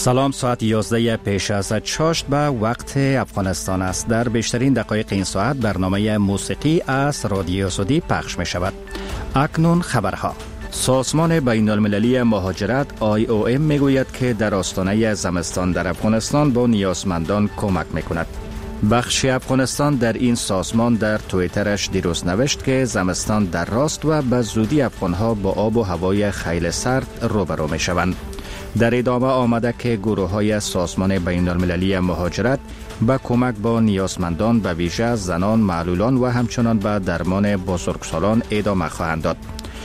سلام، ساعت 11 پیش از چاشت به وقت افغانستان است. در بیشترین دقایق این ساعت برنامه موسیقی از رادیو سعودی پخش می شود. اکنون خبرها. سازمان بین المللی مهاجرت IOM می گوید که در آستانه زمستان در افغانستان با نیازمندان کمک می کند. بخش افغانستان در این سازمان در توییترش دیروز نوشت که زمستان در راست و به زودی افغانها با آب و هوای خیلی سرد روبرو می شوند. در ادامه آمده که گروه‌های سازمان بین المللی مهاجرت به کمک با نیازمندان به ویژه زنان، معلولان و همچنان به درمان بزرگسالان ادامه خواهند داد.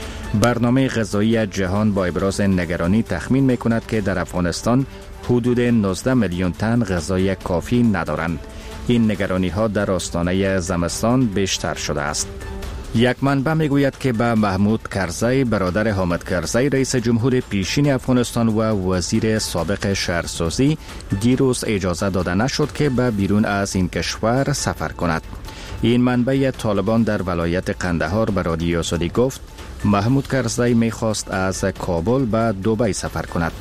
برنامه غذایی جهان با ابراز نگرانی تخمین می‌کند که در افغانستان حدود 19 میلیون تن غذای کافی ندارند. این نگرانی‌ها در آستانه زمستان بیشتر شده است. یک منبع میگوید که به محمود کرزی برادر حامد کرزی رئیس جمهور پیشین افغانستان و وزیر سابق شهرسازی دیروز اجازه داده نشد که به بیرون از این کشور سفر کند. این منبع طالبان در ولایت قندهار به رادیو سعودی گفت محمود کرزی میخواست از کابل به دبی سفر کند.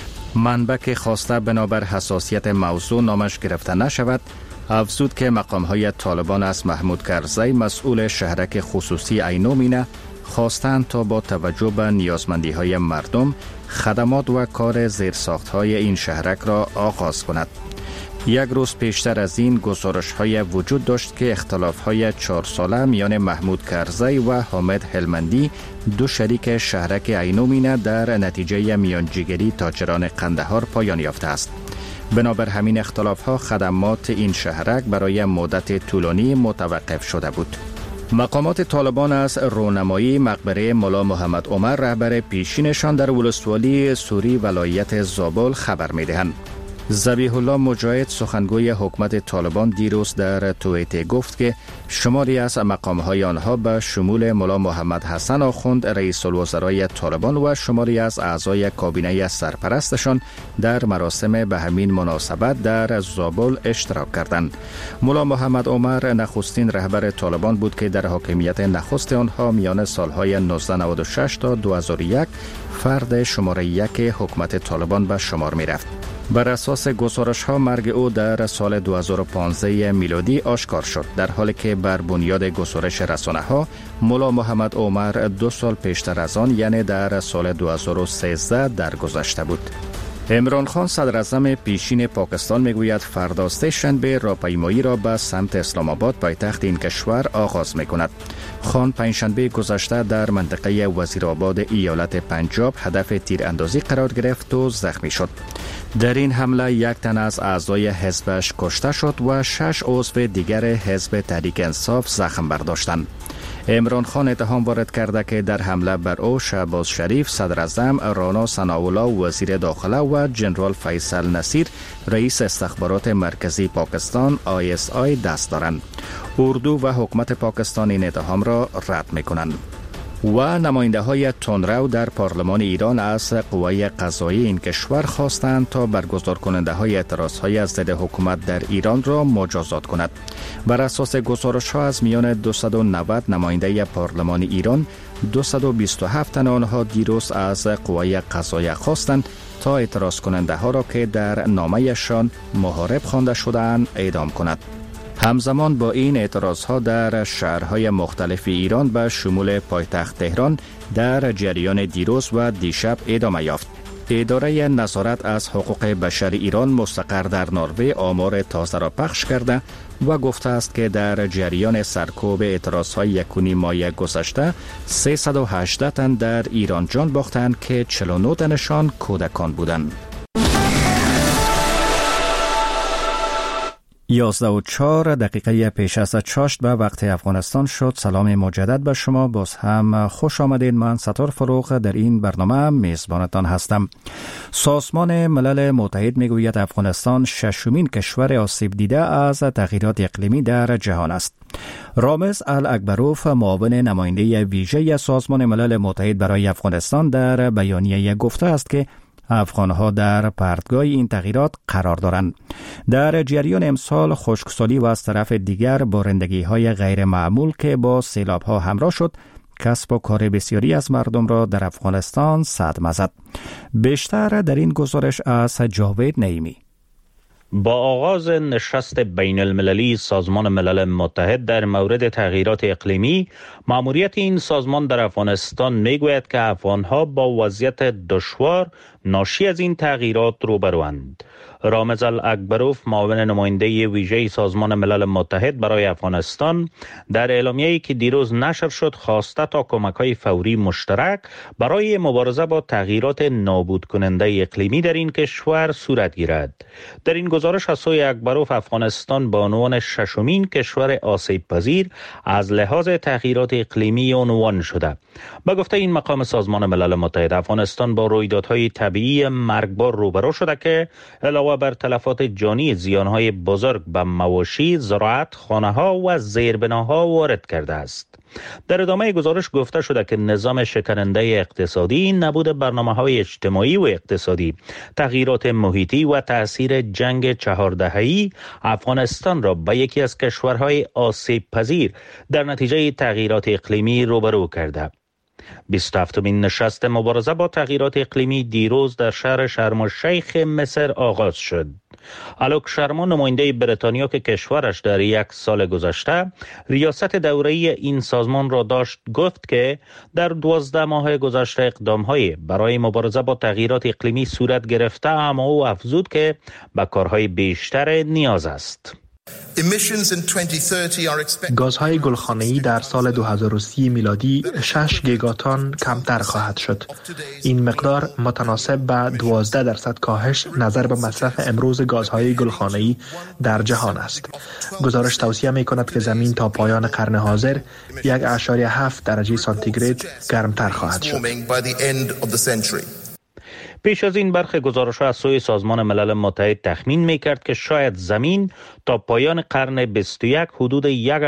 منبع که خواسته بنابر حساسیت موضوع نامش گرفته نشود افزود که مقام‌های طالبان از محمود کرزی مسئول شهرک خصوصی عینومینه خواستند تا با توجه به نیازمندی‌های مردم خدمات و کار زیرساخت‌های این شهرک را آغاز کند. یک روز پیشتر از این گزارش‌های وجود داشت که اختلاف‌های 4 ساله میان محمود کرزی و حامد هلمندی دو شریک شهرک عینومینه در نتیجه میانجیگری تاجران قندهار پایان یافته است. بنابر همین اختلاف‌ها خدمات این شهرک برای مدت طولانی متوقف شده بود. مقامات طالبان از رونمایی مقبره ملا محمد عمر رهبر پیشینشان در ولسوالی سوری ولایت زابل خبر می‌دهند. ذبیح الله مجاهد سخنگوی حکومت طالبان دیروز در توییت گفت که شماری از مقام‌های آنها به شمول ملا محمد حسن آخوند رئیس الوزرای طالبان و شماری از اعضای کابینه سرپرستشان در مراسم به همین مناسبت در زابل اشتراک کردند. ملا محمد عمر نخستین رهبر طالبان بود که در حاکمیت نخست آنها میان سالهای 1996 تا 2001 فرد شماره 1 حکومت طالبان به شمار می رفت. بر اساس گزارش‌ها مرگ او در سال 2015 میلادی آشکار شد، در حالی که بر بنیاد گزارش رسانه‌ها ملا محمد عمر 2 سال پیشتر از آن یعنی در سال 2013 درگذشته بود. عمران خان صدر اعظم پیشین پاکستان میگوید فردا سه‌شنبه راهپیمایی را به سمت اسلام آباد پایتخت این کشور آغاز میکند. خان پنجشنبه گذشته در منطقه وزیرآباد ایالت پنجاب هدف تیراندازی قرار گرفت و زخمی شد. در این حمله یک تن از اعضای حزبش کشته شد و 6 عضو دیگر حزب تحریک انصاف زخم برداشتند. عمران خان اتهام وارد کرده که در حمله بر او شهباز شریف صدر اعظم، رانا ثناءالله وزیر داخله و جنرال فیصل نصیر رئیس استخبارات مرکزی پاکستان ISI دست دارند. اردو و حکومت پاکستان این اتهام را رد می‌کنند. و نماینده های تندرو در پارلمان ایران از قوای قضایی این کشور خواستند تا برگزار کننده های اعتراض های از ضد حکومت در ایران را مجازات کند. بر اساس گزارش ها از میان 290 نماینده پارلمان ایران 227 تن آنها دیروز از قوای قضایی خواستند تا اعتراض کننده ها را که در نامه‌شان محارب خوانده شدند اعدام کند. همزمان با این اعتراضها در شهرهای مختلف ایران به شمول پایتخت تهران در جریان دیروز و دیشب ادامه یافت. اداره نظارت از حقوق بشر ایران مستقر در نروژ آمار تازه را پخش کرده و گفته است که در جریان سرکوب اعتراضهای 1.5 ماه گذشته 318 تن در ایران جان باختند که 49 تنشان کودکان بودند. 11:04 پیش از چاشت به وقت افغانستان شد. سلام مجدد به شما، باز هم خوش آمدید. من ستار فروغ در این برنامه میزبانتان هستم. سازمان ملل متحد میگوید افغانستان 6مین کشور آسیب دیده از تغییرات اقلیمی در جهان است. رامز الاکبروف معاون نماینده ویژه سازمان ملل متحد برای افغانستان در بیانیه گفته است که افغانها در پرتگاه این تغییرات قرار دارند. در جریان امسال خشکسالی و از طرف دیگر بارندگی‌های غیر معمول که با سیلاب‌ها همراه شد، کسب و کار بسیاری از مردم را در افغانستان صدمه زد. بیشتر در این گزارش از جاوید نعیمی. با آغاز نشست بین المللی سازمان ملل متحد در مورد تغییرات اقلیمی، مأموریت این سازمان در افغانستان میگوید که افغانها با وضعیت دشوار ناشی از این تغییرات روبروند. رامز الاکبروف، معاون نماینده ویژه سازمان ملل متحد برای افغانستان، در اعلامیه‌ای که دیروز نشر شد خواسته تا کمک‌های فوری مشترک برای مبارزه با تغییرات نابود کننده اقلیمی در این کشور صورت گیرد. در این گزارش از سوی اکبروف، افغانستان به عنوان ششمین کشور آسیب پذیر از لحاظ تغییرات اقلیمی عنوان شده. با گفته این مقام سازمان ملل متحد، افغانستان با رویدادهای طبیعی مرگبار روبرو شده که علاوه بر تلفات جانی، زیانهای بزرگ به مواشی، زراعت، خانه‌ها و زیربناها وارد کرده است. در ادامه گزارش گفته شده که نظام شکننده اقتصادی، نبود برنامه‌های اجتماعی و اقتصادی، تغییرات محیطی و تأثیر جنگ 4 دهه‌ای افغانستان را به یکی از کشورهای آسیب پذیر در نتیجه تغییرات اقلیمی روبرو کرده. 27مین نشست مبارزه با تغییرات اقلیمی دیروز در شهر شرم الشیخ مصر آغاز شد. آلوک شرما، نماینده بریتانیا که کشورش در 1 سال گذشته ریاست دوره‌ای این سازمان را داشت، گفت که در 12 ماه گذشته اقدام‌های برای مبارزه با تغییرات اقلیمی صورت گرفته، اما او افزود که به کارهای بیشتر نیاز است. گازهای گلخانه‌ای در سال 2030 میلادی 6 گیگاتن کمتر خواهد شد. این مقدار متناسب با 12% کاهش نظر به مصرف امروز گازهای گلخانه‌ای در جهان است. گزارش توصیه می‌کند که زمین تا پایان قرن حاضر 1.7 درجه سانتیگراد گرمتر خواهد شد. پیش از این برخی گزارش‌ها از سوی سازمان ملل متحد تخمین می‌کرد که شاید زمین تا پایان قرن 21 حدود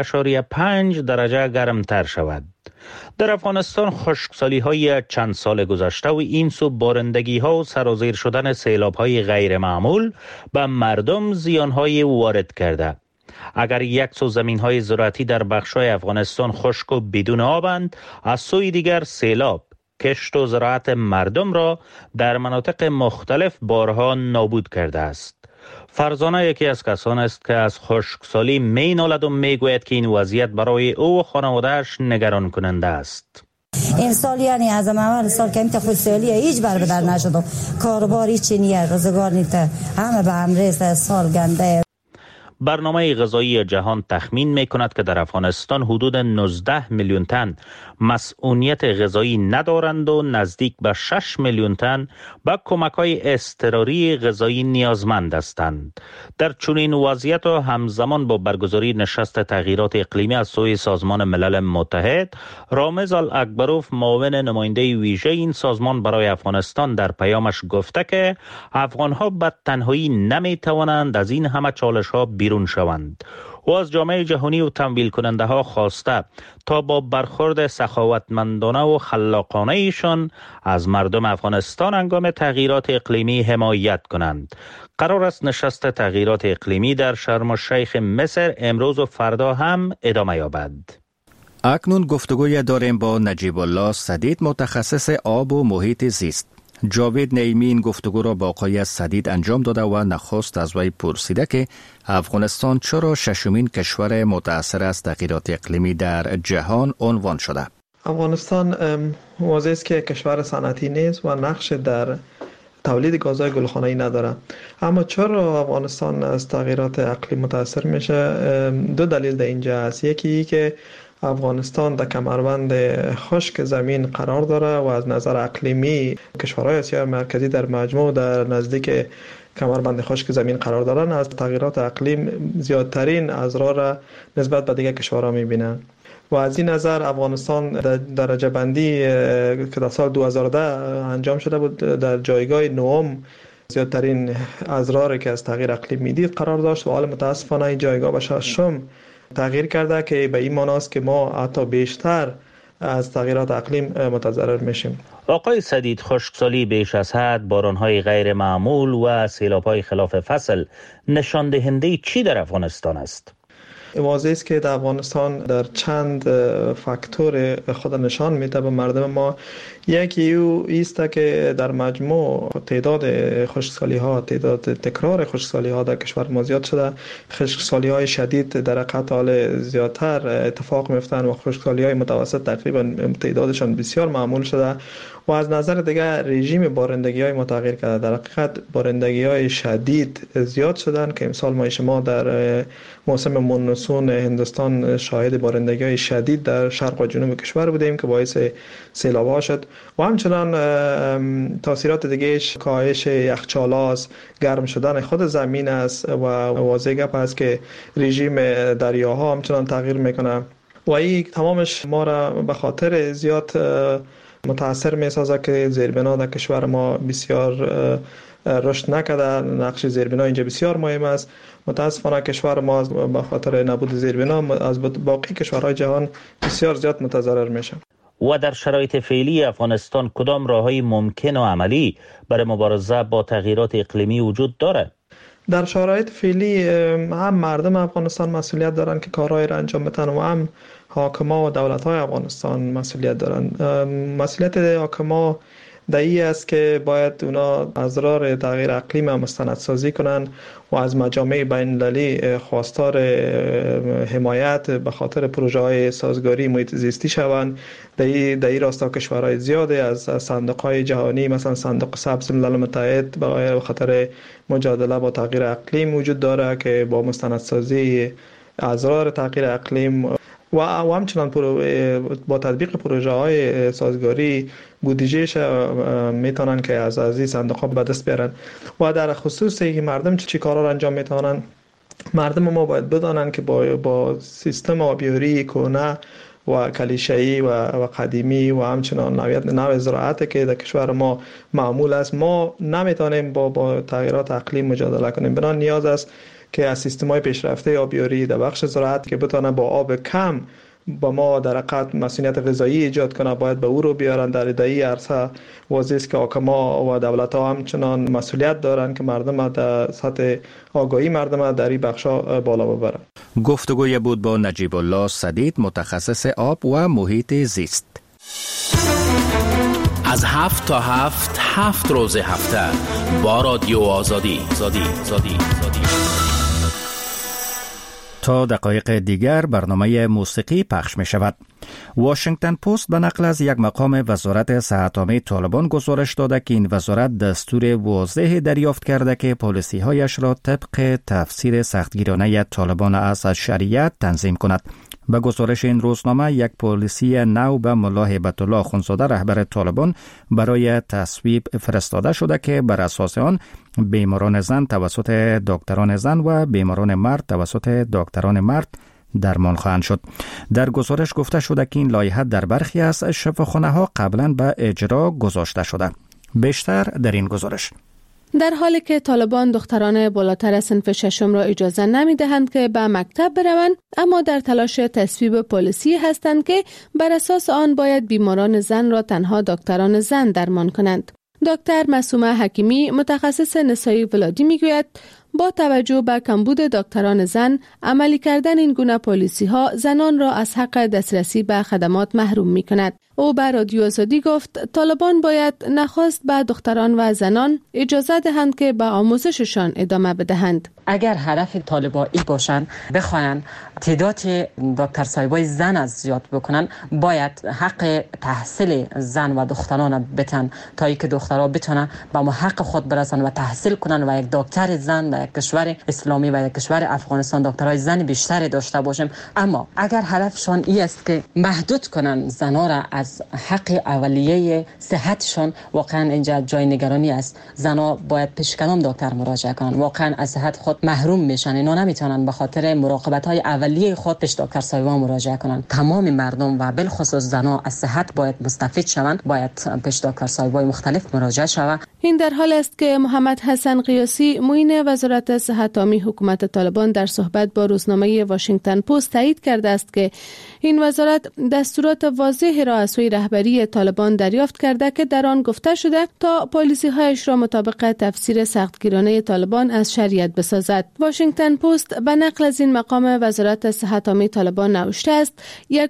1.5 درجه گرمتر شود. در افغانستان خشکسالی‌های چند سال گذشته و این سو بارندگی‌ها و سرازیر شدن سیلاب‌های غیر معمول به مردم زیان‌های وارد کرده. اگر یک سو زمین‌های زراعتی در بخش‌های افغانستان خشک و بدون آبند، از سوی دیگر سیلاب کشت و زراعت مردم را در مناطق مختلف بارها نابود کرده است. فرزانه یکی از کسان است که از خشکسالی می نالد و می گوید که این وضعیت برای او و خانواده‌اش نگران کننده است. این سال یعنی از اول سال که امت خودسالی هیچ بر بدر نشد و کارباری چینیه روزگار نیته همه به امریز سال گنده. برنامه غذایی جهان تخمین می کند که در افغانستان حدود 19 میلیون تن مسئولیت غذایی ندارند و نزدیک به 6 میلیون تن به کمک‌های اضطراری غذایی نیازمند هستند. در چنین وضعیت و همزمان با برگزاری نشست تغییرات اقلیمی از سوی سازمان ملل متحد، رامز الاکبروف، معاون نماینده ویژه این سازمان برای افغانستان، در پیامش گفته که افغان‌ها به تنهایی نمی‌توانند از این همه چالش‌ها بیرون شوند. و از جامعه جهانی و تمویل کننده ها خواسته تا با برخورد سخاوتمندانه و خلاقانه ایشان از مردم افغانستان هنگام تغییرات اقلیمی حمایت کنند. قرار است نشست تغییرات اقلیمی در شرم الشیخ مصر امروز و فردا هم ادامه یابد. اکنون گفتگوی داریم با نجیب الله سدید، متخصص آب و محیط زیست. جاوید نعیمی این گفتگو را با آقای سدید انجام داده و نخست از وی پرسیده که افغانستان چرا ششمین کشور متأثر از تغییرات اقلیمی در جهان عنوان شده؟ افغانستان واضح است که کشور صنعتی نیست و نقش در تولید گازهای گلخانه‌ای نداره. اما چرا افغانستان از تغییرات اقلیم متأثر میشه؟ دو دلیل در اینجا است. یکی که افغانستان در کمربند خشک زمین قرار داره و از نظر اقلیمی کشورهای آسیای مرکزی در مجموع در نزدیک کمربند خشک زمین قرار دارن، از تغییرات اقلیم زیادترین اضرار را نسبت به دیگر کشورها میبینن. و از این نظر افغانستان در درجه بندی که در سال 2010 انجام شده بود در جایگاه نهم زیادترین اضراری که از تغییر اقلیم میدید قرار داشت و حال متاسفانه این جایگاه به ششم تغییر کرده که به این معنی است که ما حتی بیشتر از تغییرات اقلیم متضرر میشیم. آقای سدید، خشکسالی بیش از حد، بارانهای غیر معمول و سیلاب‌های خلاف فصل نشان دهنده چی در افغانستان است؟ واضح است که در افغانستان در چند فاکتور خود نشان میده به مردم ما. یکی او است که در مجموع تعداد خشکسالی ها، تعداد تکرار خشکسالی ها در کشور ما زیاد شده. خشکسالی های شدید در حقیقت حال زیادتر اتفاق میفتن و خشکسالی های متوسط تقریبا تعدادشان بسیار معمول شده. و از نظر دیگر رژیم بارندگی های متغیر کرده. در حقیقت بارندگی های شدید زیاد شدن که امسال ما شما در موسم مونسون هندوستان شاهد بارندگی های شدید در شرق و جنوب کشور بودیم که باعث سیلاب ها شد. و همچنان تاثیرات دیگهش کاهش یخچال‌هاست، گرم شدن خود زمین است و واضح گپ است که رژیم دریاها همچنان تغییر میکنه و این تمامش ما را به خاطر زیاد متاثر میسازه که زیربنا در کشور ما بسیار رشد نکرده. نقش زیربنا اینجا بسیار مهم است. متاسفانه کشور ما به خاطر نبود زیربنا از باقی کشورهای جهان بسیار زیاد متضرر میشه. و در شرایط فعلی افغانستان کدام راههای ممکن و عملی برای مبارزه با تغییرات اقلیمی وجود دارد؟ در شرایط فعلی هم مردم افغانستان مسئولیت دارن که کارهای را انجام بدن و هم حاکما و دولت‌های افغانستان مسئولیت دارن. مسئولیت حاکما دایی است که باید اونا اضرار تغییر اقلیم مستندسازی کنن و از مجامع بین‌المللی خواستار حمایت به خاطر پروژه‌های سازگاری محیط زیستی شوند. دایی راستا کشورهای زیاده از صندوق‌های جهانی مثلا صندوق سبز ملل متحد به خاطر مجادله با تغییر اقلیم وجود داره که با مستندسازی اضرار تغییر اقلیم و همچنان با تطبیق پروژه های سازگاری بودجهش میتونن که از این صندوق ها به دست بیارن. و در خصوص این مردم چی کارا را انجام میتونن، مردم ما باید بدانن که با سیستم آبیاری کهنه و کلیشه‌ای و قدیمی و همچنان نوع زراعت که در کشور ما معمول است ما نمیتونیم با تغییرات اقلیم مجادله کنیم. بنا نیاز است که از سیستم‌های پیشرفته آبیاری در بخش زراعت که بتونه با آب کم با ما در حقیقت مسئولیت غذایی ایجاد کنه باید به او رو بیارن. در این عرصه واضح است که حاکما و دولت‌ها همچنان مسئولیت دارن که مردم در سطح آگاهی مردم در این بخشا بالا ببرن. گفتگوی بود با نجیب الله سدید، متخصص آب و محیط زیست. از 7 تا 7 روز هفته با رادیو آزادی. تا دقایق دیگر برنامه موسیقی پخش می شود. واشنگتن پست به نقل از یک مقام وزارت صحت عامه طالبان گزارش داده که این وزارت دستور واضح دریافت کرده که پالیسی هایش را طبق تفسیر سختگیرانه طالبان از شریعت تنظیم کند. به گزارش این روزنامه یک پالیسی نو به ملا هیبت الله اخوندزاده رهبر طالبان برای تصویب فرستاده شده که بر اساس آن بیماران زن توسط دکتران زن و بیماران مرد توسط دکتران مرد درمان خواهند شد. در گزارش گفته شده که این لایحه در برخی از شفاخانه‌ها قبلا به اجرا گذاشته شده. بیشتر در این گزارش. در حالی که طالبان دختران بالاتر از صنف ششم را اجازه نمی دهند که به مکتب بروند، اما در تلاش تصویب پالیسی هستند که بر اساس آن باید بیماران زن را تنها دکتران زن درمان کنند. دکتر معصومه حکیمی متخصص نسایی ولادی می گوید با توجه به کمبود دکتران زن، عملی کردن این گونه پالیسی ها زنان را از حق دسترسی به خدمات محروم می کند. او به رادیو آزادی گفت طالبان باید نخست به دختران و زنان اجازه دهند که به آموزششان ادامه بدهند. اگر هدف طالبایی باشند بخواهند تعداد دکتر صاحبای زن از زیاد بکنن، باید حق تحصیل زن و دختران بتن تا اینکه دخترها بتونن به حق خود برسن و تحصیل کنن و یک دکتر زن در یک کشور اسلامی و یک کشور افغانستان دکترای زن بیشتری داشته باشیم. اما اگر هدفشان این است که محدود کنن زنها را از حق اولیه صحتشان، واقعا اینجا جای نگرانی است. زنها باید پیش کدام دکتر مراجعه کنن، واقعا از صحت خود محروم میشن. اینا نمیتونن به خاطر مراقبت های اولیه خود پیش دکتر صاحبان مراجعه کنن. تمام مردم و بالخصوص زنها از صحت باید مستفید شوند، باید پیش دکتر صاحبای مختلف مراجعه شوند. این در حال است که محمد حسن قیاسی معین وزارت وزارت صحت عامی حکومت طالبان در صحبت با روزنامه واشنگتن پست تایید کرده است که این وزارت دستورات واضح را از سوی رهبری طالبان دریافت کرده که در آن گفته شده تا پالیسی‌هایش را مطابق تفسیر سختگیرانه طالبان از شریعت بسازد. واشنگتن پست به نقل از این مقام وزارت صحت عامی طالبان نوشته است: یک